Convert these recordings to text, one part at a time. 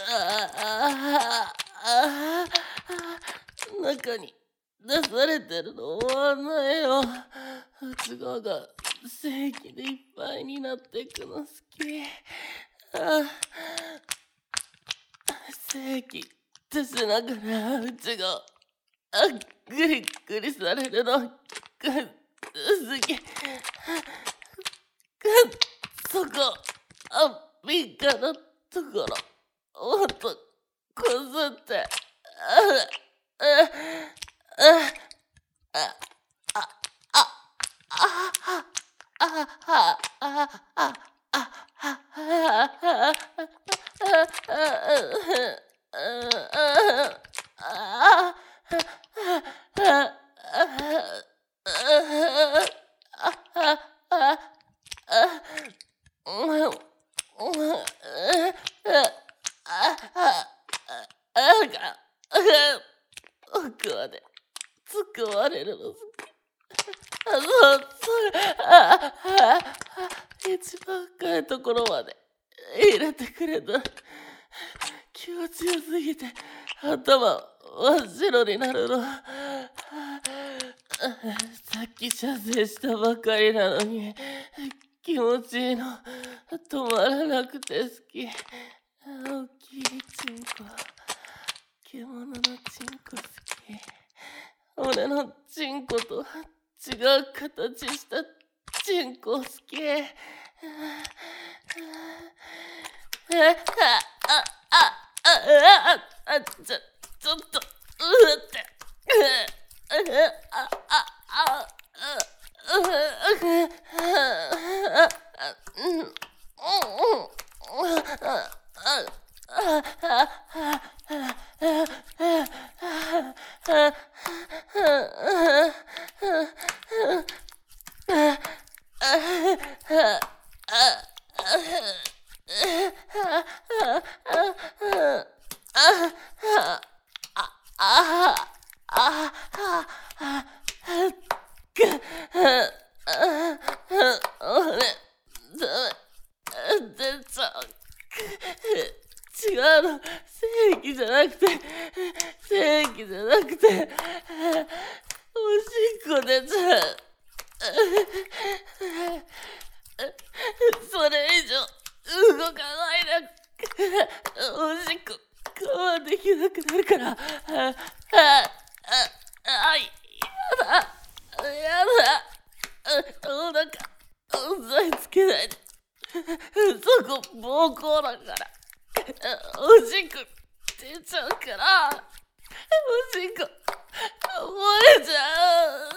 ああ中に出されてるのはないよ。内側が精液でいっぱいになってくの好き。精液出しながら内側グリグリされるの好き。そこピカのところもっとこすって。奥まで突っ込まれるの好き。一番深いところまで入れてくれた。気持ちよすぎて頭真っ白になるの。さっき射精したばかりなのに気持ちいいの止まらなくて好き。大きいチンコ、獣のチンコ好き。俺のチンコと違う形したチンコ好き。ちょっとって違うの、正義じゃなくておしっこ出ちゃう。それ以上動かないで。おしっこ我慢できなくなるから。やだ。お腹押さえつけないで。そこ膀胱だから。おしっこ出ちゃうから。おしっこ漏れちゃう。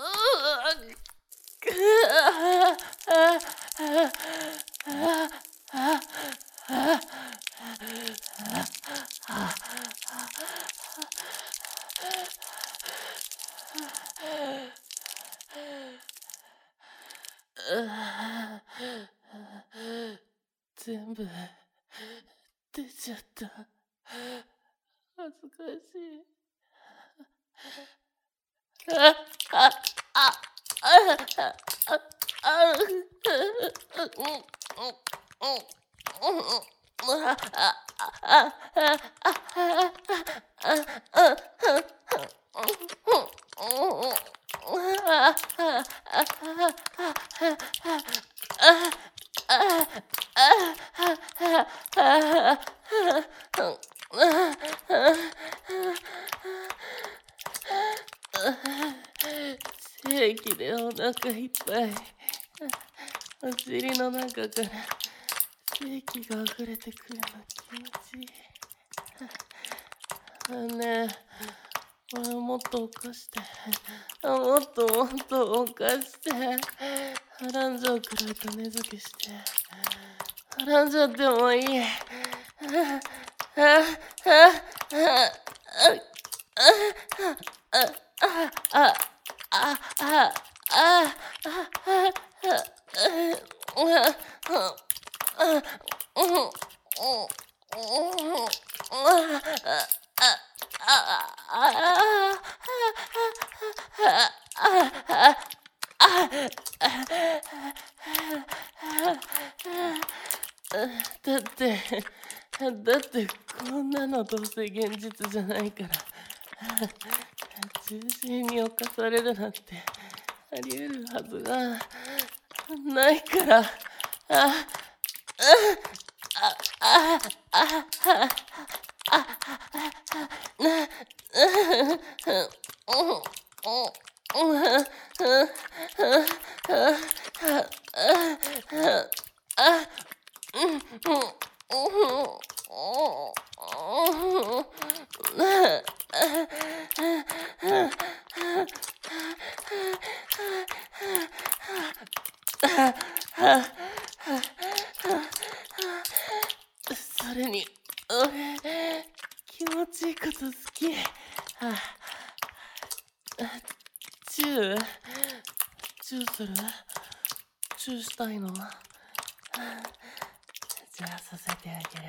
全部出ちゃった。恥ずかしい。正気でお腹いっぱい。お尻の中から正気が溢れてくるの気持ちいい。ねえ、俺もっとおかして。もっとおかして。はらんじゃうくらい種付けして。はらんじゃってもいい。 だってこんなのどうせ現実じゃないから中心に侵されるなんてありえるはずがないから。それに俺気持ちいいこと好き。チューする？チューしたいの？じゃあさせてあげる。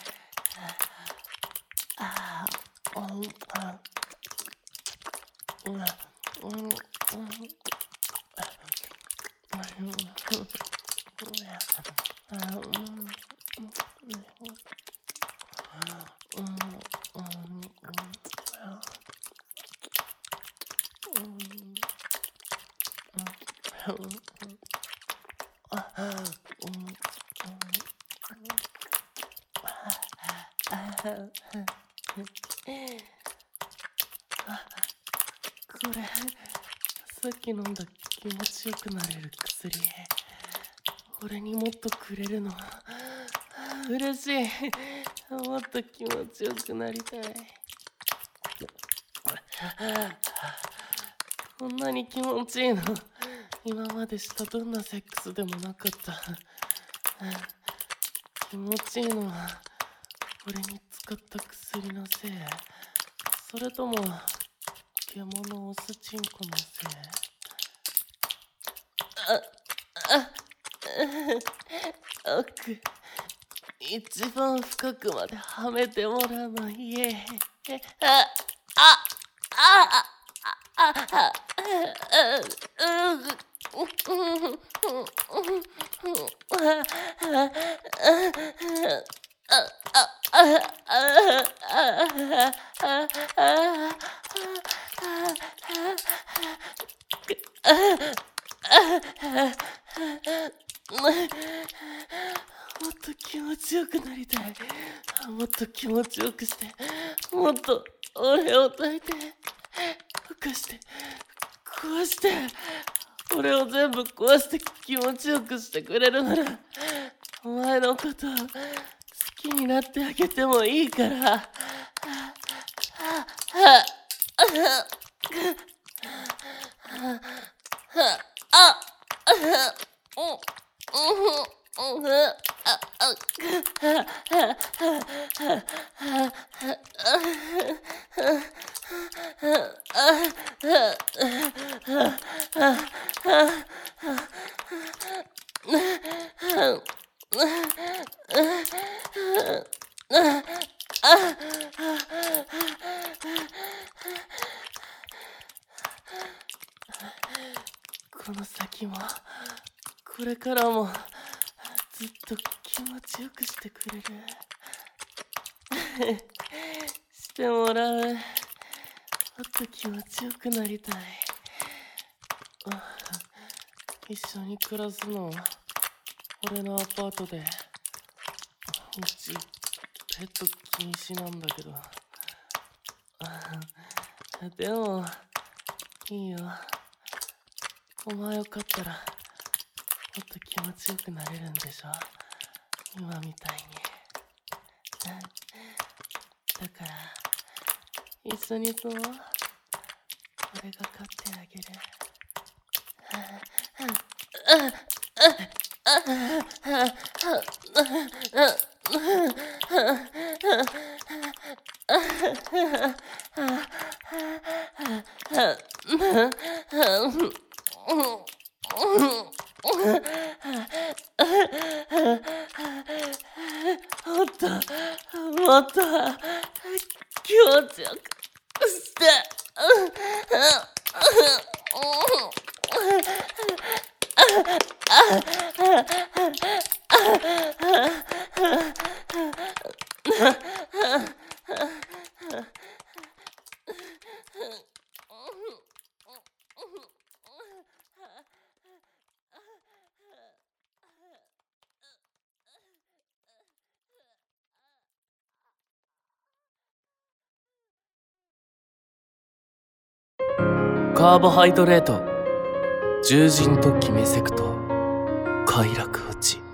これさっき飲んだ気持ちよくなれる薬。俺にもっとくれるの嬉しい。もっと気持ちよくなりたい。こんなに気持ちいいの今までしたどんなセックスでもなかった。気持ちいいのは俺に使った薬のせい？それとも獣オスチンコのせい？奥一番深くまではめてもらうのイエーイ。もっと気持ちよくなりたい。もっと気持ちよくして、もっと俺を抱いて、ふかして、壊して、俺を全部壊して気持ちよくしてくれるなら、お前のことを好きになってあげてもいいから。この先もこれからもずっと気持ちよくしてくれるしてもらう。もっと気持ちよくなりたい。一緒に暮らすの俺のアパートで。うちペット禁止なんだけど。でもいいよ。お前を飼ったらもっと気持ちよくなれるんでしょ、今みたいに。だから一緒にそう。俺が飼ってあげる。もっと気持ちよくして。 カーボハイドレート、獣人とキメセクト、快楽落ち。